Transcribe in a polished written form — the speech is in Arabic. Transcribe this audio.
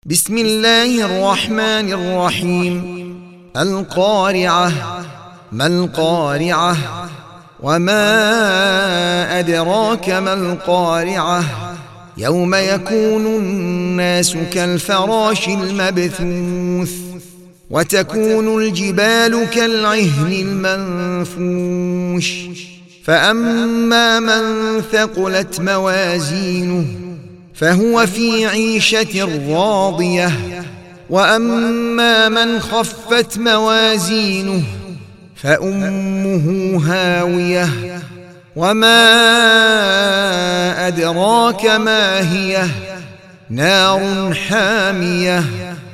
بسم الله الرحمن الرحيم. القارعة. ما القارعة؟ وما أدراك ما القارعة؟ يوم يكون الناس كالفراش المبثوث وتكون الجبال كالعهن المنفوش فأما من ثقلت موازينه فهو في عيشة راضية وأما من خفت موازينه فأمه هاوية وما أدراك ما هي نار حامية